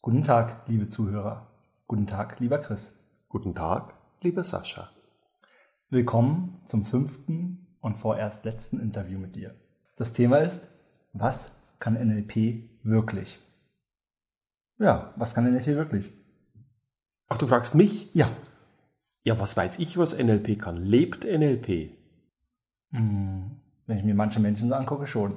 Guten Tag, liebe Zuhörer. Guten Tag, lieber Chris. Guten Tag, lieber Sascha. Willkommen zum 5. und vorerst letzten Interview mit dir. Das Thema ist, was kann NLP wirklich? Ja, was kann NLP wirklich? Ach, du fragst mich? Ja. Ja, was weiß ich, was NLP kann? Lebt NLP? Wenn ich mir manche Menschen so angucke, schon.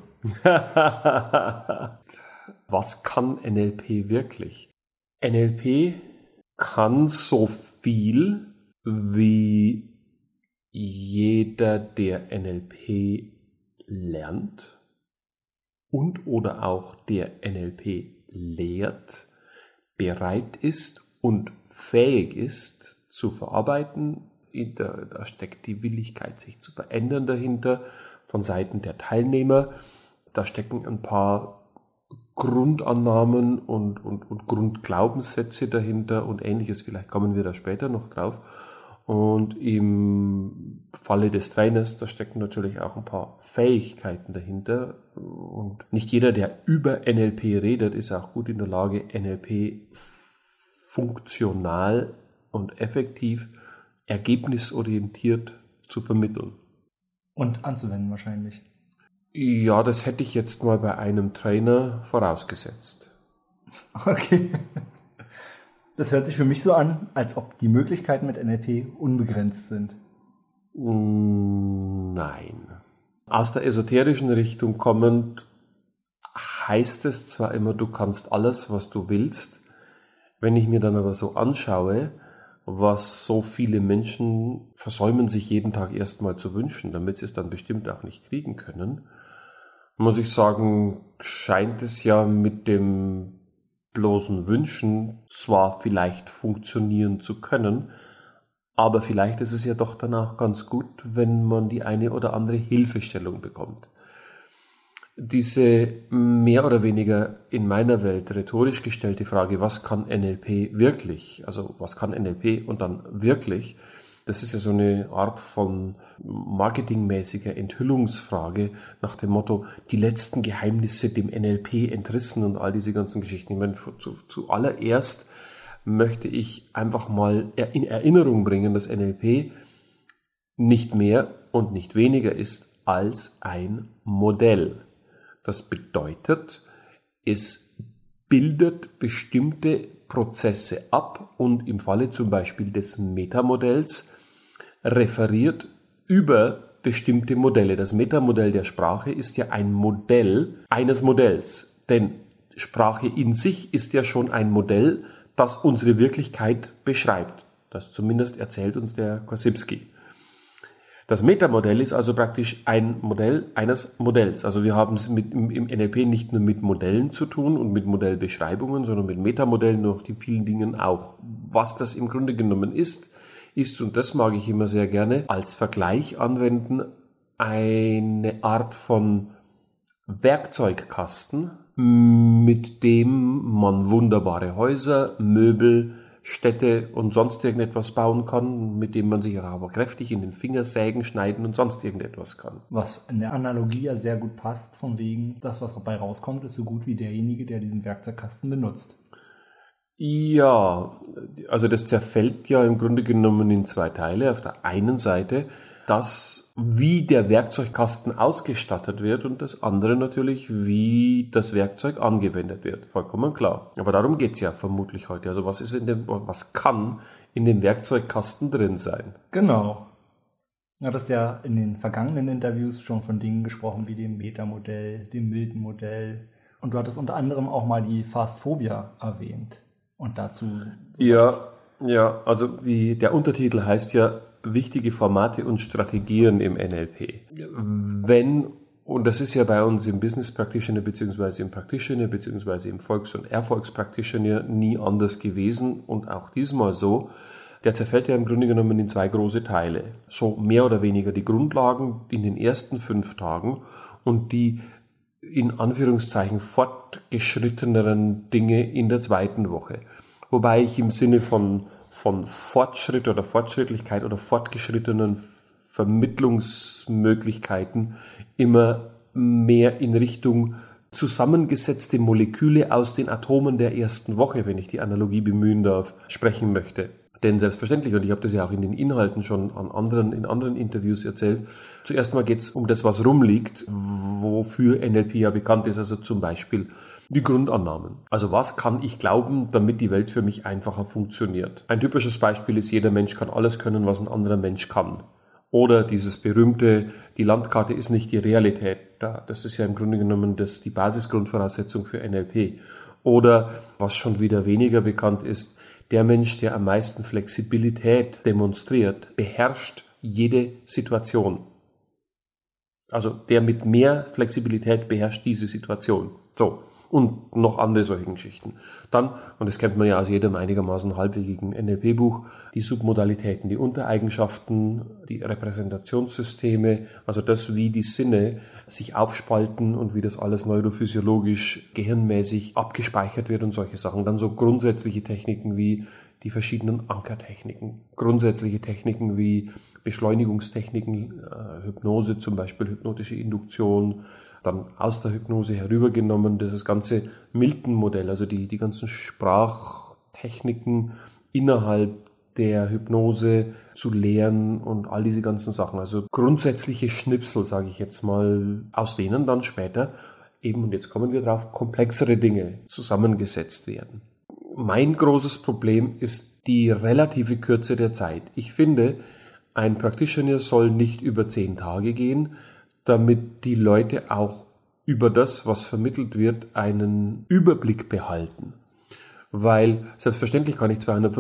Was kann NLP wirklich? NLP kann so viel wie jeder, der NLP lernt und oder auch der NLP lehrt, bereit ist und fähig ist zu verarbeiten. Da steckt die Willigkeit, sich zu verändern dahinter von Seiten der Teilnehmer. Da stecken ein paar Grundannahmen und Grundglaubenssätze dahinter und Ähnliches. Vielleicht kommen wir da später noch drauf. Und im Falle des Trainers, da stecken natürlich auch ein paar Fähigkeiten dahinter. Und nicht jeder, der über NLP redet, ist auch gut in der Lage, NLP funktional und effektiv, ergebnisorientiert zu vermitteln. Und anzuwenden wahrscheinlich. Ja, das hätte ich jetzt mal bei einem Trainer vorausgesetzt. Okay. Das hört sich für mich so an, als ob die Möglichkeiten mit NLP unbegrenzt sind. Nein. Aus der esoterischen Richtung kommend heißt es zwar immer, du kannst alles, was du willst. Wenn ich mir dann aber so anschaue, was so viele Menschen versäumen, sich jeden Tag erstmal zu wünschen, damit sie es dann bestimmt auch nicht kriegen können, muss ich sagen, scheint es ja mit dem bloßen Wünschen zwar vielleicht funktionieren zu können, aber vielleicht ist es ja doch danach ganz gut, wenn man die eine oder andere Hilfestellung bekommt. Diese mehr oder weniger in meiner Welt rhetorisch gestellte Frage, was kann NLP wirklich? Also was kann NLP und dann wirklich? Das ist ja so eine Art von marketingmäßiger Enthüllungsfrage nach dem Motto, die letzten Geheimnisse dem NLP entrissen und all diese ganzen Geschichten. Ich meine, zuallererst möchte ich einfach mal in Erinnerung bringen, dass NLP nicht mehr und nicht weniger ist als ein Modell. Das bedeutet, es bildet bestimmte Prozesse ab und im Falle zum Beispiel des Metamodells referiert über bestimmte Modelle. Das Metamodell der Sprache ist ja ein Modell eines Modells, denn Sprache in sich ist ja schon ein Modell, das unsere Wirklichkeit beschreibt. Das zumindest erzählt uns der Korsybski. Das Metamodell ist also praktisch ein Modell eines Modells. Also wir haben es im NLP nicht nur mit Modellen zu tun und mit Modellbeschreibungen, sondern mit Metamodellen und die vielen Dingen auch. Was das im Grunde genommen ist, und das mag ich immer sehr gerne, als Vergleich anwenden, eine Art von Werkzeugkasten, mit dem man wunderbare Häuser, Möbel, Städte und sonst irgendetwas bauen kann, mit dem man sich aber kräftig in den Finger sägen, schneiden und sonst irgendetwas kann. Was in der Analogie ja sehr gut passt, von wegen, das, was dabei rauskommt, ist so gut wie derjenige, der diesen Werkzeugkasten benutzt. Ja, also das zerfällt ja im Grunde genommen in zwei Teile. Auf der einen Seite das, wie der Werkzeugkasten ausgestattet wird und das andere natürlich, wie das Werkzeug angewendet wird. Vollkommen klar. Aber darum geht's ja vermutlich heute. Also was kann in dem Werkzeugkasten drin sein? Genau. Du hattest ja in den vergangenen Interviews schon von Dingen gesprochen wie dem Metamodell, dem Milton-Modell und du hattest unter anderem auch mal die Fastphobia erwähnt. Und dazu... Ja, also der Untertitel heißt ja wichtige Formate und Strategien im NLP. Und das ist ja bei uns im Business Practitioner beziehungsweise im Practitioner beziehungsweise im Volks- und Erfolgspractitioner nie anders gewesen und auch diesmal so. Der zerfällt ja im Grunde genommen in zwei große Teile. So mehr oder weniger die Grundlagen in den ersten 5 Tagen und die in Anführungszeichen fortgeschritteneren Dinge in der 2. Woche. Wobei ich im Sinne von Fortschritt oder Fortschrittlichkeit oder fortgeschrittenen Vermittlungsmöglichkeiten immer mehr in Richtung zusammengesetzte Moleküle aus den Atomen der ersten Woche, wenn ich die Analogie bemühen darf, sprechen möchte. Denn selbstverständlich, und ich habe das ja auch in den Inhalten schon in anderen Interviews erzählt, zuerst mal geht es um das, was rumliegt, wofür NLP ja bekannt ist, also zum Beispiel die Grundannahmen. Also was kann ich glauben, damit die Welt für mich einfacher funktioniert? Ein typisches Beispiel ist, jeder Mensch kann alles können, was ein anderer Mensch kann. Oder dieses berühmte, die Landkarte ist nicht die Realität. Das ist ja im Grunde genommen die Basisgrundvoraussetzung für NLP. Oder, was schon wieder weniger bekannt ist, der Mensch, der am meisten Flexibilität demonstriert, beherrscht jede Situation. Also der mit mehr Flexibilität beherrscht diese Situation. So. Und noch andere solche Geschichten. Dann, und das kennt man ja aus jedem einigermaßen halbwegigen NLP-Buch, die Submodalitäten, die Untereigenschaften, die Repräsentationssysteme, also das, wie die Sinne sich aufspalten und wie das alles neurophysiologisch, gehirnmäßig abgespeichert wird und solche Sachen. Dann so grundsätzliche Techniken wie die verschiedenen Ankertechniken, grundsätzliche Techniken wie Beschleunigungstechniken, Hypnose zum Beispiel, hypnotische Induktion, dann aus der Hypnose herübergenommen, das ganze Milton-Modell, also die ganzen Sprachtechniken innerhalb der Hypnose zu lehren und all diese ganzen Sachen. Also grundsätzliche Schnipsel, sage ich jetzt mal, aus denen dann später eben, und jetzt kommen wir drauf, komplexere Dinge zusammengesetzt werden. Mein großes Problem ist die relative Kürze der Zeit. Ich finde, ein Practitioner soll nicht über 10 Tage gehen, damit die Leute auch über das, was vermittelt wird, einen Überblick behalten. Weil selbstverständlich kann ich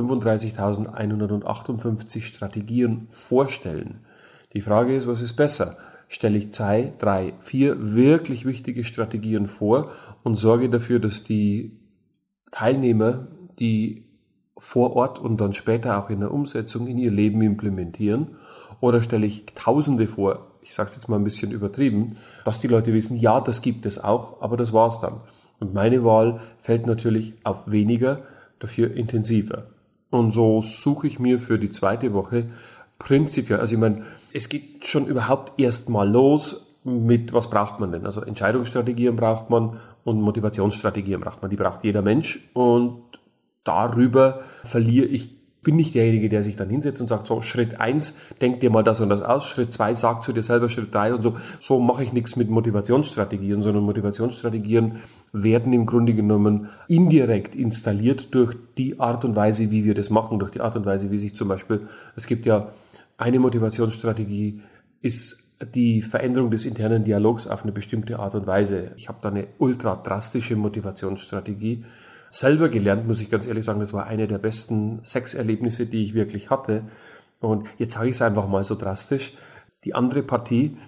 235.158 Strategien vorstellen. Die Frage ist, was ist besser? Stelle ich 2, 3, 4 wirklich wichtige Strategien vor und sorge dafür, dass die Teilnehmer, die vor Ort und dann später auch in der Umsetzung in ihr Leben implementieren, oder stelle ich Tausende vor, ich sage es jetzt mal ein bisschen übertrieben, dass die Leute wissen, ja, das gibt es auch, aber das war's dann. Und meine Wahl fällt natürlich auf weniger, dafür intensiver. Und so suche ich mir für die zweite Woche prinzipiell, also ich meine, es geht schon überhaupt erst mal los mit, was braucht man denn? Also Entscheidungsstrategien braucht man und Motivationsstrategien braucht man. Die braucht jeder Mensch und darüber bin nicht derjenige, der sich dann hinsetzt und sagt, so Schritt 1, denk dir mal das und das aus, Schritt 2, sag zu dir selber Schritt 3 und so. So mache ich nichts mit Motivationsstrategien, sondern Motivationsstrategien werden im Grunde genommen indirekt installiert durch die Art und Weise, wie wir das machen, durch die Art und Weise, wie sich zum Beispiel, es gibt ja eine Motivationsstrategie, ist die Veränderung des internen Dialogs auf eine bestimmte Art und Weise. Ich habe da eine ultra drastische Motivationsstrategie selber gelernt, muss ich ganz ehrlich sagen, das war eine der besten Sexerlebnisse, die ich wirklich hatte. Und jetzt sage ich es einfach mal so drastisch. Die andere Partie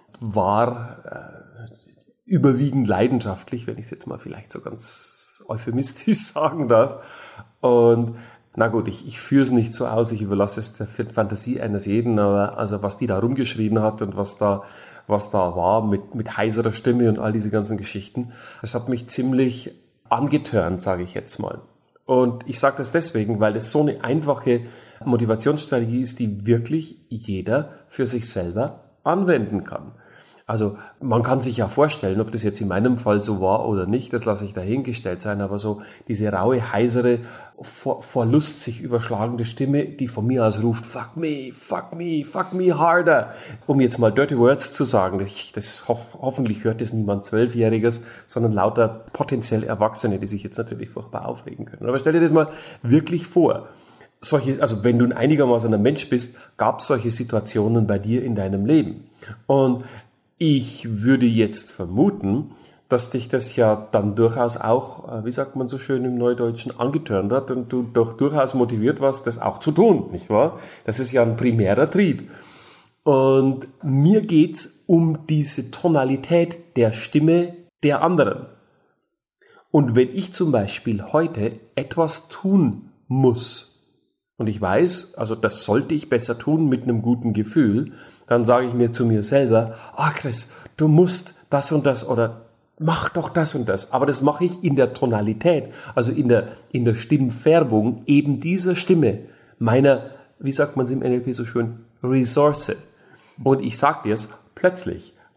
war überwiegend leidenschaftlich, wenn ich es jetzt mal vielleicht so ganz euphemistisch sagen darf. Und na gut, ich führe es nicht so aus, ich überlasse es der Fantasie eines jeden, aber also was die da rumgeschrien hat und was da war mit heiserer Stimme und all diese ganzen Geschichten, das hat mich ziemlich angetörnt, sage ich jetzt mal. Und ich sage das deswegen, weil es so eine einfache Motivationsstrategie ist, die wirklich jeder für sich selber anwenden kann. Also man kann sich ja vorstellen, ob das jetzt in meinem Fall so war oder nicht, das lasse ich dahingestellt sein, aber so diese raue, heisere, vor Lust sich überschlagende Stimme, die von mir aus ruft, fuck me, fuck me, fuck me harder. Um jetzt mal Dirty Words zu sagen, hoffentlich hört das niemand 12-Jähriges, sondern lauter potenziell Erwachsene, die sich jetzt natürlich furchtbar aufregen können. Aber stell dir das mal wirklich vor. Also wenn du einigermaßen ein Mensch bist, gab es solche Situationen bei dir in deinem Leben. Und ich würde jetzt vermuten, dass dich das ja dann durchaus auch, wie sagt man so schön im Neudeutschen, angetörnt hat und du doch durchaus motiviert warst, das auch zu tun, nicht wahr? Das ist ja ein primärer Trieb. Und mir geht's um diese Tonalität der Stimme der anderen. Und wenn ich zum Beispiel heute etwas tun muss, und ich weiß, also das sollte ich besser tun mit einem guten Gefühl, dann sage ich mir zu mir selber, Chris, du musst das und das oder mach doch das und das. Aber das mache ich in der Tonalität, also in der Stimmfärbung eben dieser Stimme, meiner, wie sagt man es im NLP so schön, Ressource. Und ich sage dir es, plötzlich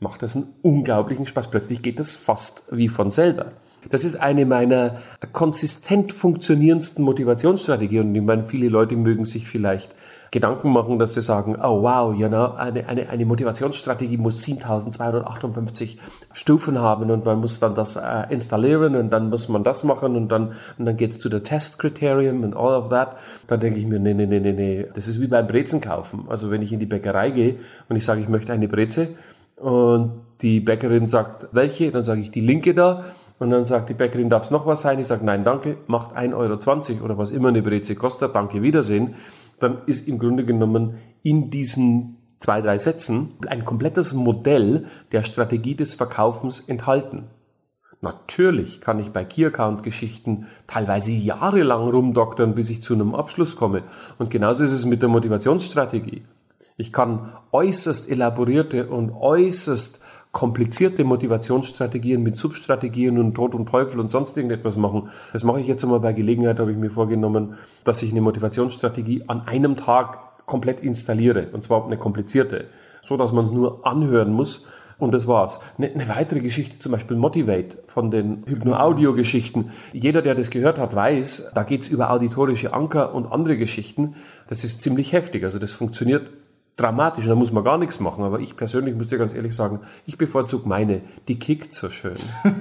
macht das einen unglaublichen Spaß. Plötzlich geht das fast wie von selber. Das ist eine meiner konsistent funktionierendsten Motivationsstrategien. Und ich meine, viele Leute mögen sich vielleicht Gedanken machen, dass sie sagen, oh wow, eine Motivationsstrategie muss 7258 Stufen haben und man muss dann das installieren und dann muss man das machen und dann geht's zu der Test-Criterium und all of that. Dann denke ich mir, nee. Das ist wie beim Brezen kaufen. Also wenn ich in die Bäckerei gehe und ich sage, ich möchte eine Breze und die Bäckerin sagt, welche? Dann sage ich die linke da. Und dann sagt die Bäckerin, darf es noch was sein? Ich sage, nein, danke, macht 1,20 € oder was immer eine Breze kostet, danke, Wiedersehen. Dann ist im Grunde genommen in diesen 2-3 Sätzen ein komplettes Modell der Strategie des Verkaufens enthalten. Natürlich kann ich bei Key-Account-Geschichten teilweise jahrelang rumdoktern, bis ich zu einem Abschluss komme. Und genauso ist es mit der Motivationsstrategie. Ich kann äußerst elaborierte und äußerst komplizierte Motivationsstrategien mit Substrategien und Tod und Teufel und sonst irgendetwas machen. Das mache ich jetzt einmal bei Gelegenheit, habe ich mir vorgenommen, dass ich eine Motivationsstrategie an einem Tag komplett installiere. Und zwar eine komplizierte, so dass man es nur anhören muss. Und das war's. Eine weitere Geschichte, zum Beispiel Motivate von den Hypno-Audio-Geschichten. Jeder, der das gehört hat, weiß, da geht's über auditorische Anker und andere Geschichten. Das ist ziemlich heftig. Also das funktioniert dramatisch, da muss man gar nichts machen, aber ich persönlich muss dir ganz ehrlich sagen, ich bevorzuge meine, die kickt so schön.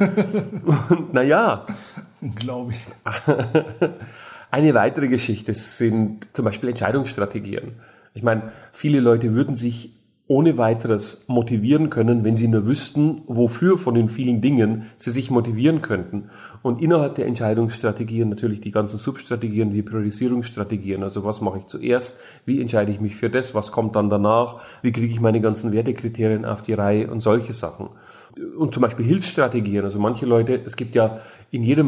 Und naja. Glaube ich. Eine weitere Geschichte sind zum Beispiel Entscheidungsstrategien. Ich meine, viele Leute würden sich ohne weiteres motivieren können, wenn sie nur wüssten, wofür von den vielen Dingen sie sich motivieren könnten. Und innerhalb der Entscheidungsstrategien natürlich die ganzen Substrategien, die Priorisierungsstrategien. Also was mache ich zuerst? Wie entscheide ich mich für das? Was kommt dann danach? Wie kriege ich meine ganzen Wertekriterien auf die Reihe und solche Sachen? Und zum Beispiel Hilfsstrategien. Also manche Leute, es gibt ja in jedem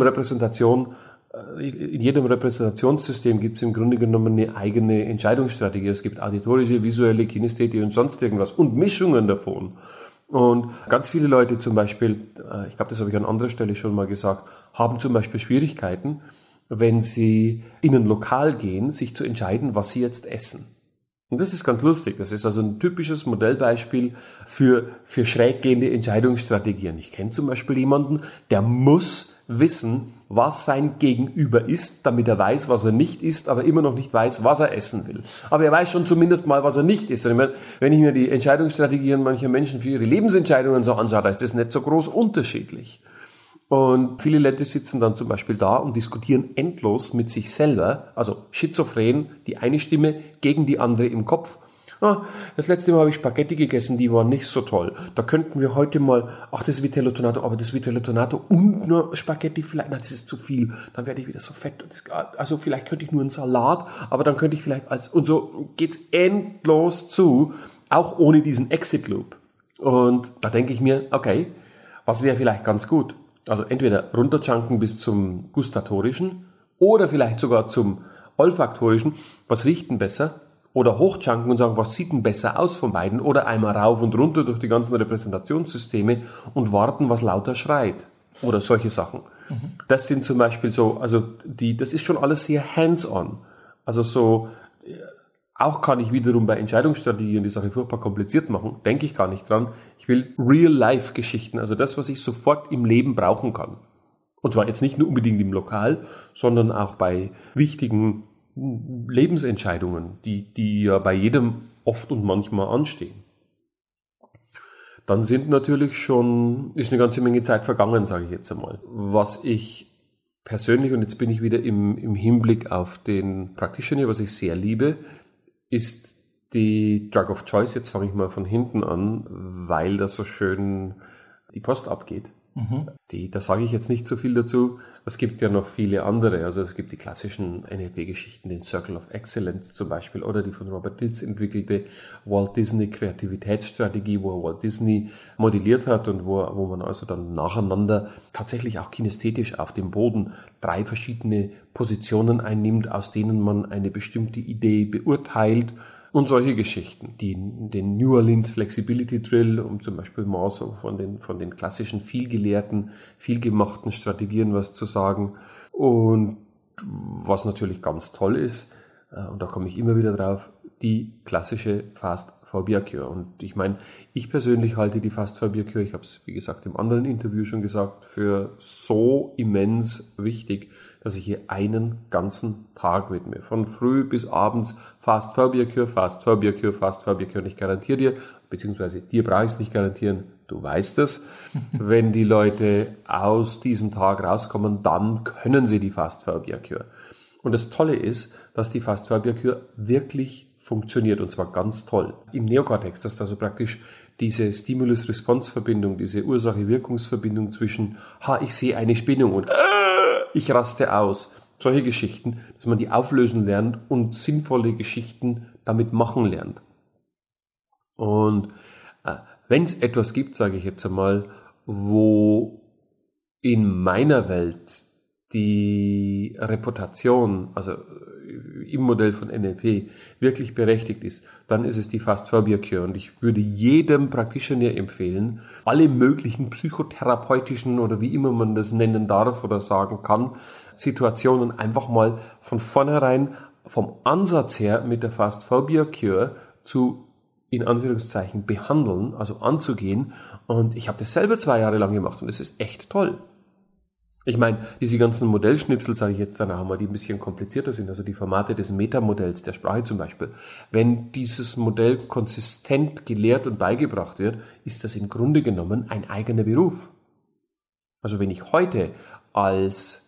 Repräsentationssystem gibt es im Grunde genommen eine eigene Entscheidungsstrategie. Es gibt auditorische, visuelle, Kinästhetische und sonst irgendwas und Mischungen davon. Und ganz viele Leute zum Beispiel, ich glaube, das habe ich an anderer Stelle schon mal gesagt, haben zum Beispiel Schwierigkeiten, wenn sie in ein Lokal gehen, sich zu entscheiden, was sie jetzt essen. Und das ist ganz lustig. Das ist also ein typisches Modellbeispiel für schräggehende Entscheidungsstrategien. Ich kenne zum Beispiel jemanden, der muss wissen, was sein Gegenüber isst, damit er weiß, was er nicht isst, aber immer noch nicht weiß, was er essen will. Aber er weiß schon zumindest mal, was er nicht isst. Und ich meine, wenn ich mir die Entscheidungsstrategien mancher Menschen für ihre Lebensentscheidungen so anschaue, da ist das nicht so groß unterschiedlich. Und viele Leute sitzen dann zum Beispiel da und diskutieren endlos mit sich selber, also schizophren, die eine Stimme gegen die andere im Kopf. Das letzte Mal habe ich Spaghetti gegessen, die waren nicht so toll. Da könnten wir heute mal, das Vitello Tonato, aber das Vitello Tonato und nur Spaghetti vielleicht, das ist zu viel, dann werde ich wieder so fett. Also vielleicht könnte ich nur einen Salat, aber dann könnte ich vielleicht und so geht's endlos zu, auch ohne diesen Exit Loop. Und da denke ich mir, okay, was wäre vielleicht ganz gut? Also entweder runterjunken bis zum gustatorischen oder vielleicht sogar zum olfaktorischen. Was riecht denn besser? Oder hochjunken und sagen, was sieht denn besser aus von beiden? Oder einmal rauf und runter durch die ganzen Repräsentationssysteme und warten, was lauter schreit. Oder solche Sachen. Das sind zum Beispiel so, das ist schon alles sehr hands-on. Also so, auch kann ich wiederum bei Entscheidungsstrategien die Sache furchtbar kompliziert machen, denke ich gar nicht dran. Ich will Real-Life-Geschichten, also das, was ich sofort im Leben brauchen kann. Und zwar jetzt nicht nur unbedingt im Lokal, sondern auch bei wichtigen Lebensentscheidungen, die ja bei jedem oft und manchmal anstehen. Dann ist eine ganze Menge Zeit vergangen, sage ich jetzt einmal. Was ich persönlich, und jetzt bin ich wieder im Hinblick auf den Practitioner, was ich sehr liebe, ist die Drug of Choice. Jetzt fange ich mal von hinten an, weil da so schön die Post abgeht. Da sage ich jetzt nicht so viel dazu. Es gibt ja noch viele andere. Also es gibt die klassischen NLP-Geschichten, den Circle of Excellence zum Beispiel, oder die von Robert Dilts entwickelte Walt Disney Kreativitätsstrategie, wo Walt Disney modelliert hat und wo man also dann nacheinander tatsächlich auch kinästhetisch auf dem Boden 3 verschiedene Positionen einnimmt, aus denen man eine bestimmte Idee beurteilt. Und solche Geschichten, den New Orleans Flexibility Drill, um zum Beispiel mal so von den klassischen vielgelehrten, vielgemachten Strategien was zu sagen. Und was natürlich ganz toll ist, und da komme ich immer wieder drauf, die klassische Fast-Phobia-Cure. Und ich meine, ich persönlich halte die Fast-Phobia-Cure, ich habe es wie gesagt im anderen Interview schon gesagt, für so immens wichtig, dass ich hier einen ganzen Tag widme. Von früh bis abends Fast-Phobia-Cure, Fast-Phobia-Cure, Fast-Phobia-Cure. Und ich garantiere dir, beziehungsweise dir brauche ich es nicht garantieren, du weißt es, wenn die Leute aus diesem Tag rauskommen, dann können sie die Fast-Phobia-Cure. Und das Tolle ist, dass die Fast-Phobia-Cure wirklich funktioniert, und zwar ganz toll. Im Neokortex, das ist also praktisch diese Stimulus-Response-Verbindung, diese Ursache-Wirkungsverbindung zwischen, ich sehe eine Spinung und ich raste aus. Solche Geschichten, dass man die auflösen lernt und sinnvolle Geschichten damit machen lernt. Und wenn es etwas gibt, sage ich jetzt einmal, wo in meiner Welt die Reputation, also im Modell von NLP, wirklich berechtigt ist, dann ist es die Fast-Phobia-Cure. Und ich würde jedem Practitioner empfehlen, alle möglichen psychotherapeutischen oder wie immer man das nennen darf oder sagen kann, Situationen einfach mal von vornherein vom Ansatz her mit der Fast-Phobia-Cure zu, in Anführungszeichen, behandeln, also anzugehen. Und ich habe das selber 2 Jahre lang gemacht und es ist echt toll. Ich meine, diese ganzen Modellschnipsel, sage ich jetzt dann auch mal, die ein bisschen komplizierter sind, also die Formate des Metamodells, der Sprache zum Beispiel. Wenn dieses Modell konsistent gelehrt und beigebracht wird, ist das im Grunde genommen ein eigener Beruf. Also wenn ich heute als,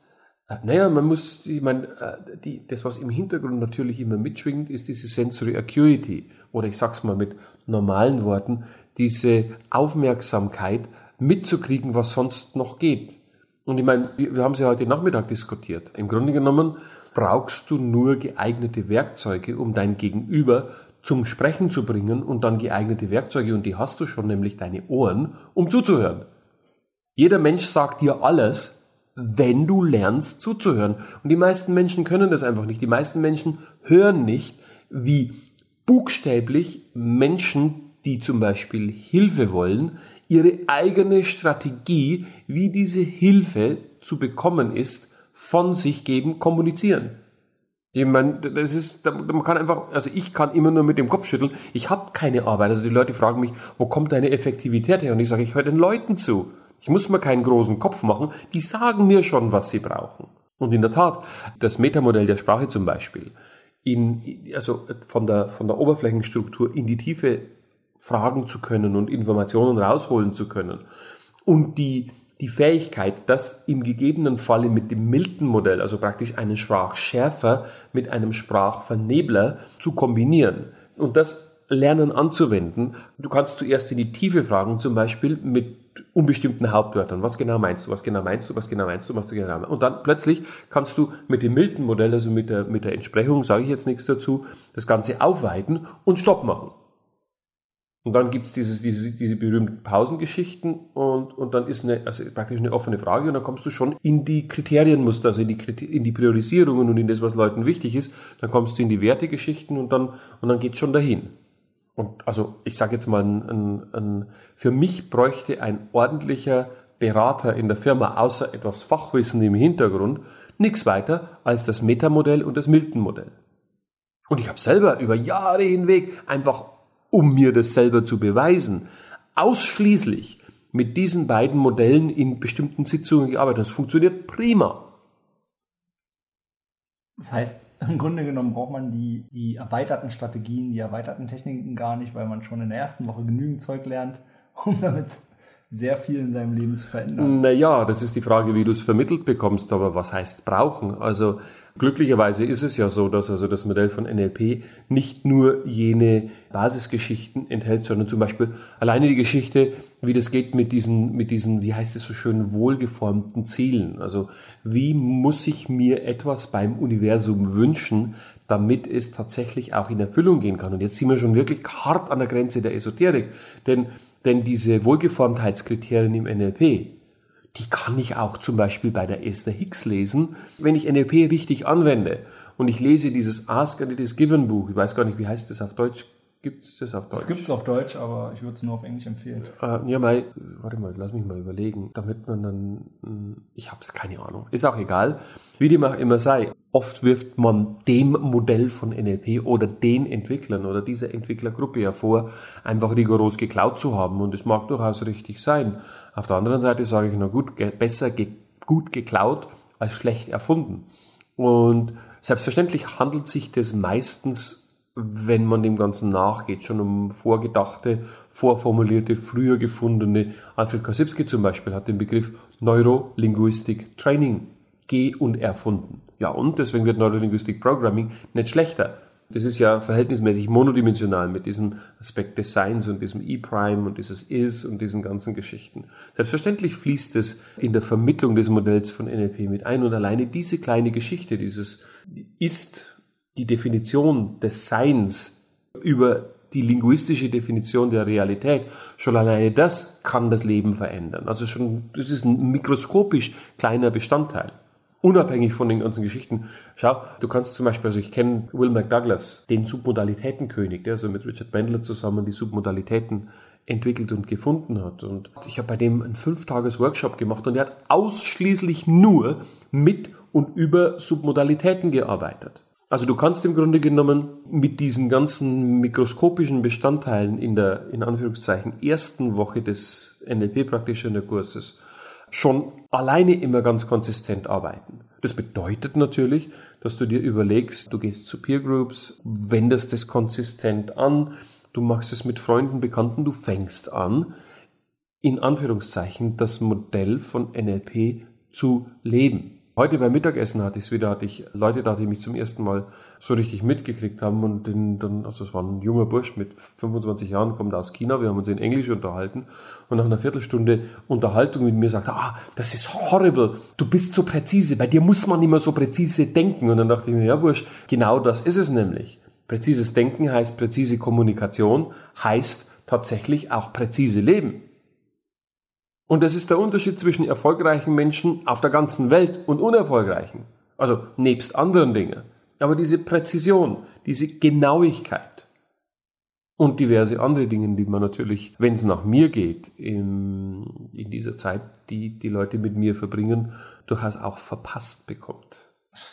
das, was im Hintergrund natürlich immer mitschwingt, ist diese Sensory Acuity, oder ich sag's mal mit normalen Worten, diese Aufmerksamkeit mitzukriegen, was sonst noch geht. Und ich meine, wir haben es ja heute Nachmittag diskutiert. Im Grunde genommen brauchst du nur geeignete Werkzeuge, um dein Gegenüber zum Sprechen zu bringen, und dann geeignete Werkzeuge, und die hast du schon, nämlich deine Ohren, um zuzuhören. Jeder Mensch sagt dir alles, wenn du lernst zuzuhören. Und die meisten Menschen können das einfach nicht. Die meisten Menschen hören nicht, wie buchstäblich Menschen, die zum Beispiel Hilfe wollen, ihre eigene Strategie, wie diese Hilfe zu bekommen ist, von sich geben, kommunizieren. Ich meine, man kann einfach, also ich kann immer nur mit dem Kopf schütteln, ich habe keine Arbeit. Also die Leute fragen mich, wo kommt deine Effektivität her? Und ich sage, ich höre den Leuten zu. Ich muss mir keinen großen Kopf machen, die sagen mir schon, was sie brauchen. Und in der Tat, das Metamodell der Sprache zum Beispiel, also von der Oberflächenstruktur in die Tiefe fragen zu können und Informationen rausholen zu können. Und die Fähigkeit, das im gegebenen Falle mit dem Milton-Modell, also praktisch einen Sprachschärfer mit einem Sprachvernebler zu kombinieren und das lernen anzuwenden. Du kannst zuerst in die Tiefe fragen, zum Beispiel mit unbestimmten Hauptwörtern. Was genau meinst du? Was genau meinst du? Was genau meinst du? Was du genau meinst? Und dann plötzlich kannst du mit dem Milton-Modell, also mit der Entsprechung, sage ich jetzt nichts dazu, das Ganze aufweiten und Stopp machen. Und dann gibt's diese berühmten Pausengeschichten und dann ist praktisch eine offene Frage, und dann kommst du schon in die Kriterienmuster, also in die Priorisierungen und in das, was Leuten wichtig ist. Dann kommst du in die Wertegeschichten und dann geht's schon dahin. Und also ich sage jetzt mal, für mich bräuchte ein ordentlicher Berater in der Firma außer etwas Fachwissen im Hintergrund nichts weiter als das Metamodell und das Milton-Modell. Und ich habe selber über Jahre hinweg einfach, um mir das selber zu beweisen, ausschließlich mit diesen beiden Modellen in bestimmten Sitzungen gearbeitet. Das funktioniert prima. Das heißt, im Grunde genommen braucht man die erweiterten Strategien, die erweiterten Techniken gar nicht, weil man schon in der ersten Woche genügend Zeug lernt, um damit sehr viel in seinem Leben zu verändern. Naja, das ist die Frage, wie du es vermittelt bekommst, aber was heißt brauchen? Also glücklicherweise ist es ja so, dass also das Modell von NLP nicht nur jene Basisgeschichten enthält, sondern zum Beispiel alleine die Geschichte, wie das geht mit diesen, wie heißt es so schön, wohlgeformten Zielen. Also wie muss ich mir etwas beim Universum wünschen, damit es tatsächlich auch in Erfüllung gehen kann? Und jetzt sind wir schon wirklich hart an der Grenze der Esoterik, denn diese Wohlgeformtheitskriterien im NLP, die kann ich auch zum Beispiel bei der Esther Hicks lesen, wenn ich NLP richtig anwende. Und ich lese dieses Ask and It is Given Buch, ich weiß gar nicht, wie heißt das auf Deutsch, Gibt es das auf Deutsch? Das gibt es auf Deutsch, aber ich würde es nur auf Englisch empfehlen. Warte mal, lass mich mal überlegen. Damit man dann, ich habe es keine Ahnung, ist auch egal. Wie dem auch immer sei, oft wirft man dem Modell von NLP oder den Entwicklern oder dieser Entwicklergruppe ja vor, einfach rigoros geklaut zu haben. Und es mag durchaus richtig sein. Auf der anderen Seite sage ich, na gut, besser gut geklaut als schlecht erfunden. Und selbstverständlich handelt sich das meistens, wenn man dem Ganzen nachgeht, schon um vorgedachte, vorformulierte, früher gefundene. Alfred Korzybski zum Beispiel hat den Begriff Neurolinguistic Training und erfunden. Ja, und deswegen wird Neurolinguistic Programming nicht schlechter. Das ist ja verhältnismäßig monodimensional mit diesem Aspekt des Seins und diesem E-Prime und dieses Is und diesen ganzen Geschichten. Selbstverständlich fließt es in der Vermittlung des Modells von NLP mit ein und alleine diese kleine Geschichte, dieses Ist, die Definition des Seins über die linguistische Definition der Realität, schon alleine das kann das Leben verändern. Also schon, das ist ein mikroskopisch kleiner Bestandteil. Unabhängig von den ganzen Geschichten. Schau, du kannst zum Beispiel, also ich kenne Will McDouglas, den Submodalitätenkönig, der also mit Richard Bandler zusammen die Submodalitäten entwickelt und gefunden hat. Und ich habe bei dem einen 5-Tages-Workshop gemacht und er hat ausschließlich nur mit und über Submodalitäten gearbeitet. Also du kannst im Grunde genommen mit diesen ganzen mikroskopischen Bestandteilen in der, in Anführungszeichen, ersten Woche des NLP-Practitioner-Kurses schon alleine immer ganz konsistent arbeiten. Das bedeutet natürlich, dass du dir überlegst, du gehst zu Peer-Groups, wendest es konsistent an, du machst es mit Freunden, Bekannten, du fängst an, in Anführungszeichen, das Modell von NLP zu leben. Heute beim Mittagessen hatte ich Leute da, die mich zum ersten Mal so richtig mitgekriegt haben und also es war ein junger Bursch mit 25 Jahren, kommt aus China, wir haben uns in Englisch unterhalten und nach einer Viertelstunde Unterhaltung mit mir sagt, das ist horrible, du bist so präzise, bei dir muss man immer so präzise denken. Und dann dachte ich mir, ja Bursch, genau das ist es nämlich. Präzises Denken heißt präzise Kommunikation, heißt tatsächlich auch präzise Leben. Und das ist der Unterschied zwischen erfolgreichen Menschen auf der ganzen Welt und unerfolgreichen. Also nebst anderen Dingen. Aber diese Präzision, diese Genauigkeit und diverse andere Dinge, die man natürlich, wenn es nach mir geht, in dieser Zeit, die die Leute mit mir verbringen, durchaus auch verpasst bekommt.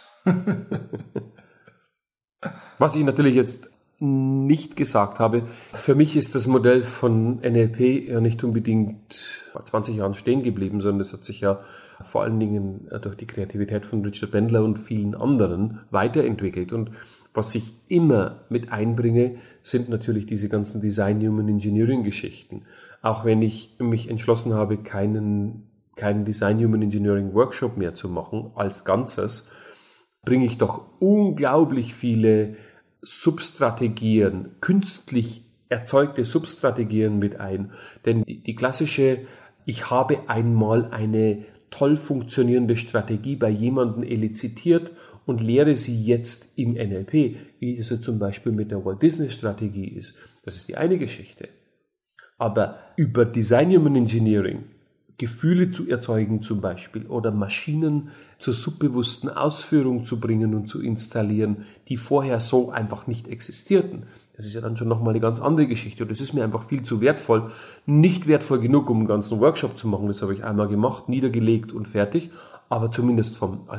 Was ich natürlich jetzt nicht gesagt habe. Für mich ist das Modell von NLP ja nicht unbedingt vor 20 Jahren stehen geblieben, sondern es hat sich ja vor allen Dingen durch die Kreativität von Richard Bandler und vielen anderen weiterentwickelt. Und was ich immer mit einbringe, sind natürlich diese ganzen Design Human Engineering Geschichten. Auch wenn ich mich entschlossen habe, keinen Design Human Engineering Workshop mehr zu machen als Ganzes, bringe ich doch unglaublich viele Substrategien, künstlich erzeugte Substrategien mit ein. Denn die klassische, ich habe einmal eine toll funktionierende Strategie bei jemandem elizitiert und lehre sie jetzt im NLP, wie es so zum Beispiel mit der Walt Disney Strategie ist. Das ist die eine Geschichte. Aber über Design Human Engineering Gefühle zu erzeugen zum Beispiel oder Maschinen zur subbewussten Ausführung zu bringen und zu installieren, die vorher so einfach nicht existierten. Das ist ja dann schon nochmal eine ganz andere Geschichte und das ist mir einfach viel zu wertvoll. Nicht wertvoll genug, um einen ganzen Workshop zu machen, das habe ich einmal gemacht, niedergelegt und fertig, aber zumindest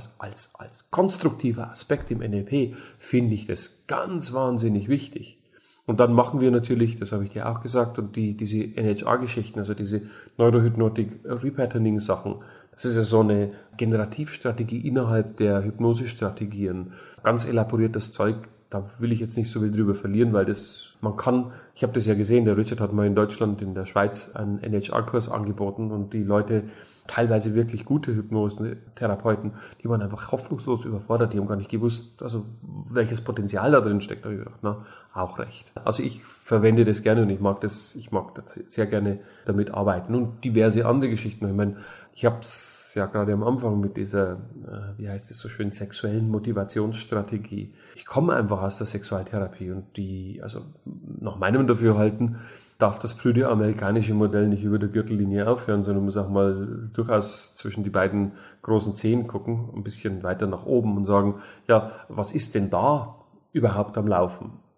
als konstruktiver Aspekt im NLP finde ich das ganz wahnsinnig wichtig. Und dann machen wir natürlich, das habe ich dir auch gesagt, und diese NHR-Geschichten, also diese Neurohypnotic Repatterning-Sachen, das ist ja so eine Generativstrategie innerhalb der Hypnosestrategien. Ganz elaboriertes Zeug, da will ich jetzt nicht so viel drüber verlieren, weil ich habe das ja gesehen, der Richard hat mal in Deutschland, in der Schweiz einen NHR-Kurs angeboten und die Leute, teilweise wirklich gute Hypnosetherapeuten, die waren einfach hoffnungslos überfordert, die haben gar nicht gewusst, also welches Potenzial da drin steckt. Da habe ich gedacht, na, auch recht. Also ich verwende das gerne und ich mag das sehr gerne damit arbeiten und diverse andere Geschichten. Ich meine, ich habe es ja gerade am Anfang mit dieser, wie heißt es so schön, sexuellen Motivationsstrategie. Ich komme einfach aus der Sexualtherapie und also nach meinem Dafürhalten darf das prüde amerikanische Modell nicht über der Gürtellinie aufhören, sondern muss auch mal durchaus zwischen die beiden großen Zehen gucken, ein bisschen weiter nach oben und sagen, ja, was ist denn da überhaupt am Laufen?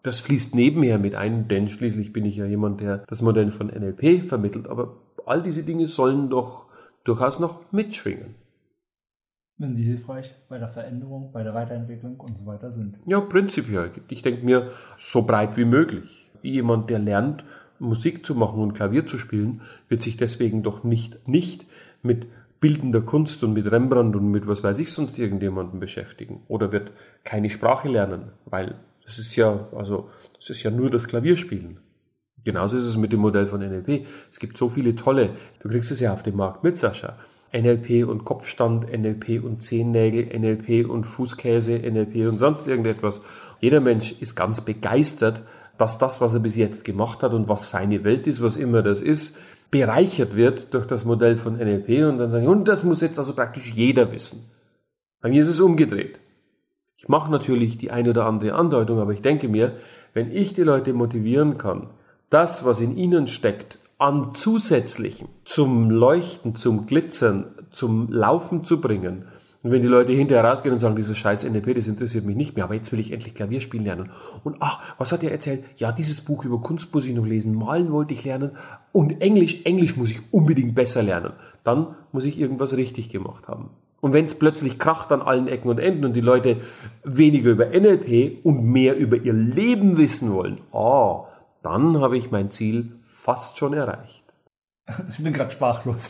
Das fließt nebenher mit ein, denn schließlich bin ich ja jemand, der das Modell von NLP vermittelt. Aber all diese Dinge sollen doch durchaus noch mitschwingen. Wenn sie hilfreich bei der Veränderung, bei der Weiterentwicklung und so weiter sind. Ja, prinzipiell. Ich denke mir, so breit wie möglich. Jemand, der lernt, Musik zu machen und Klavier zu spielen, wird sich deswegen doch nicht mit bildender Kunst und mit Rembrandt und mit was weiß ich sonst irgendjemandem beschäftigen. Oder wird keine Sprache lernen, weil das ist ja nur das Klavierspielen. Genauso ist es mit dem Modell von NLP. Es gibt so viele tolle, du kriegst es ja auf dem Markt mit, Sascha. NLP und Kopfstand, NLP und Zehennägel, NLP und Fußkäse, NLP und sonst irgendetwas. Jeder Mensch ist ganz begeistert, dass das, was er bis jetzt gemacht hat und was seine Welt ist, was immer das ist, bereichert wird durch das Modell von NLP und dann sagen, und das muss jetzt also praktisch jeder wissen. Bei mir ist es umgedreht. Ich mache natürlich die eine oder andere Andeutung, aber ich denke mir, wenn ich die Leute motivieren kann, das, was in ihnen steckt, an Zusätzlichem zum Leuchten, zum Glitzern, zum Laufen zu bringen. Und wenn die Leute hinterher rausgehen und sagen, dieses scheiß NLP, das interessiert mich nicht mehr, aber jetzt will ich endlich Klavier spielen lernen. Und ach, was hat er erzählt? Ja, dieses Buch über Kunst muss ich noch lesen, malen wollte ich lernen und Englisch muss ich unbedingt besser lernen. Dann muss ich irgendwas richtig gemacht haben. Und wenn es plötzlich kracht an allen Ecken und Enden und die Leute weniger über NLP und mehr über ihr Leben wissen wollen, dann habe ich mein Ziel fast schon erreicht. Ich bin gerade sprachlos.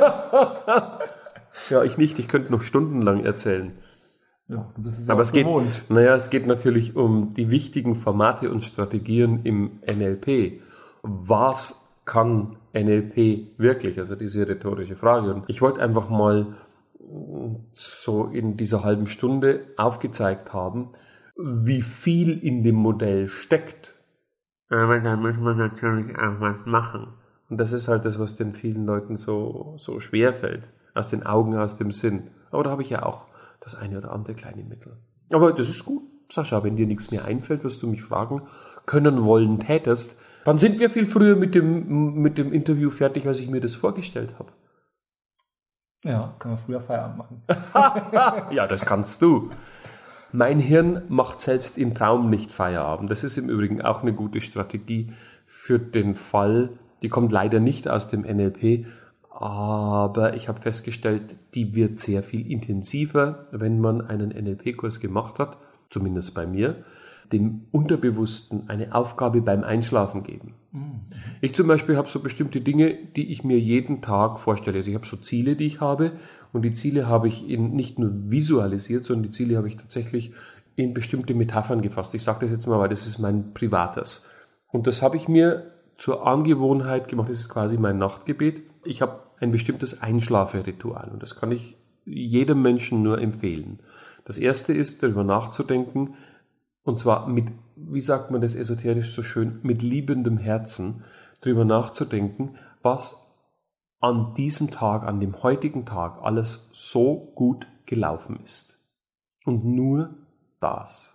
Ja, ich nicht. Ich könnte noch stundenlang erzählen. Ja, du bist es aber auch gewohnt. Es geht natürlich um die wichtigen Formate und Strategien im NLP. Was kann NLP wirklich? Also diese rhetorische Frage. Und ich wollte einfach mal so in dieser halben Stunde aufgezeigt haben, wie viel in dem Modell steckt. Aber dann muss man natürlich auch was machen. Und das ist halt das, was den vielen Leuten so schwer fällt. Aus den Augen, aus dem Sinn. Aber da habe ich ja auch das eine oder andere kleine Mittel. Aber das ist gut, Sascha, wenn dir nichts mehr einfällt, was du mich fragen können wollen tätest, dann sind wir viel früher mit dem Interview fertig, als ich mir das vorgestellt habe. Ja, können wir früher Feierabend machen. Ja, das kannst du. Mein Hirn macht selbst im Traum nicht Feierabend. Das ist im Übrigen auch eine gute Strategie für den Fall, die kommt leider nicht aus dem NLP, aber ich habe festgestellt, die wird sehr viel intensiver, wenn man einen NLP-Kurs gemacht hat, zumindest bei mir, dem Unterbewussten eine Aufgabe beim Einschlafen geben. Ich zum Beispiel habe so bestimmte Dinge, die ich mir jeden Tag vorstelle. Also ich habe so Ziele, die ich habe, und die Ziele habe ich nicht nur visualisiert, sondern die Ziele habe ich tatsächlich in bestimmte Metaphern gefasst. Ich sage das jetzt mal, weil das ist mein Privates. Und das habe ich mir zur Angewohnheit gemacht, das ist quasi mein Nachtgebet. Ich habe ein bestimmtes Einschlaferitual und das kann ich jedem Menschen nur empfehlen. Das erste ist, darüber nachzudenken, und zwar mit, wie sagt man das esoterisch so schön, mit liebendem Herzen darüber nachzudenken, was an diesem Tag, an dem heutigen Tag alles so gut gelaufen ist. Und nur das.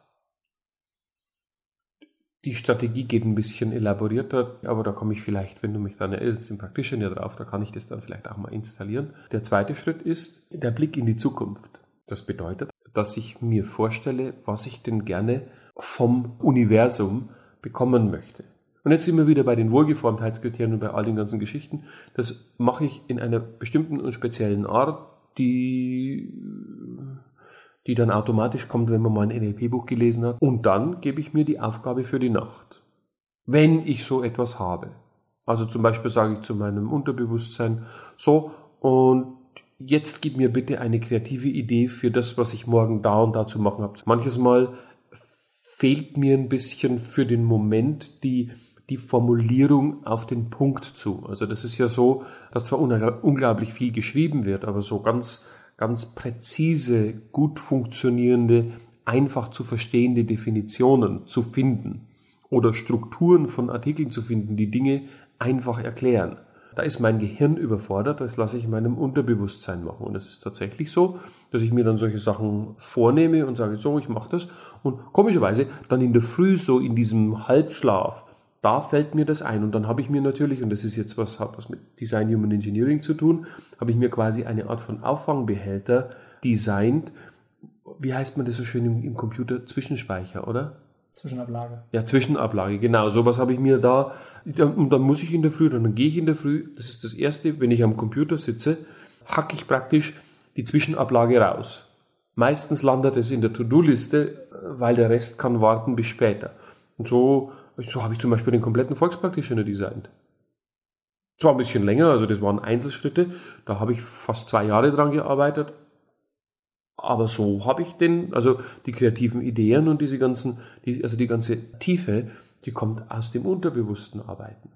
Die Strategie geht ein bisschen elaborierter, aber da komme ich vielleicht, wenn du mich dann erinnerst, im Praktischen ja drauf, da kann ich das dann vielleicht auch mal installieren. Der zweite Schritt ist der Blick in die Zukunft. Das bedeutet, dass ich mir vorstelle, was ich denn gerne vom Universum bekommen möchte. Und jetzt sind wir wieder bei den Wohlgeformtheitskriterien und bei all den ganzen Geschichten. Das mache ich in einer bestimmten und speziellen Art, die dann automatisch kommt, wenn man mal ein NLP-Buch gelesen hat. Und dann gebe ich mir die Aufgabe für die Nacht. Wenn ich so etwas habe. Also zum Beispiel sage ich zu meinem Unterbewusstsein, so, und jetzt gib mir bitte eine kreative Idee für das, was ich morgen da und da zu machen habe. Manches Mal fehlt mir ein bisschen für den Moment die Formulierung auf den Punkt zu. Also das ist ja so, dass zwar unglaublich viel geschrieben wird, aber so ganz präzise, gut funktionierende, einfach zu verstehende Definitionen zu finden oder Strukturen von Artikeln zu finden, die Dinge einfach erklären. Da ist mein Gehirn überfordert, das lasse ich meinem Unterbewusstsein machen. Und es ist tatsächlich so, dass ich mir dann solche Sachen vornehme und sage, so, ich mache das. Und komischerweise dann in der Früh so in diesem Halbschlaf, da fällt mir das ein. Und dann habe ich mir natürlich, und das ist jetzt hat was mit Design Human Engineering zu tun, habe ich mir quasi eine Art von Auffangbehälter designt. Wie heißt man das so schön im Computer? Zwischenspeicher, oder? Zwischenablage. Ja, Zwischenablage, genau. Sowas habe ich mir da. Und dann muss ich in der Früh, dann gehe ich in der Früh. Das ist das Erste, wenn ich am Computer sitze, hacke ich praktisch die Zwischenablage raus. Meistens landet es in der To-Do-Liste, weil der Rest kann warten bis später. Und so habe ich zum Beispiel den kompletten Volkspractitioner designt. Zwar ein bisschen länger, also das waren Einzelschritte, da habe ich fast 2 Jahre dran gearbeitet, aber so habe ich die kreativen Ideen und die ganze Tiefe, die kommt aus dem unterbewussten Arbeiten.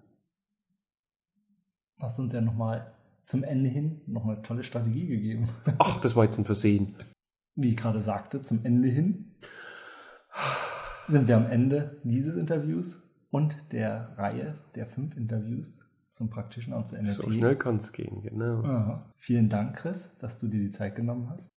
Hast uns ja nochmal zum Ende hin noch eine tolle Strategie gegeben. Ach, das war jetzt ein Versehen. Wie ich gerade sagte, zum Ende hin sind wir am Ende dieses Interviews und der Reihe der 5 Interviews zum Praktischen und zur NLP. So schnell kann es gehen, genau. Aha. Vielen Dank, Chris, dass du dir die Zeit genommen hast.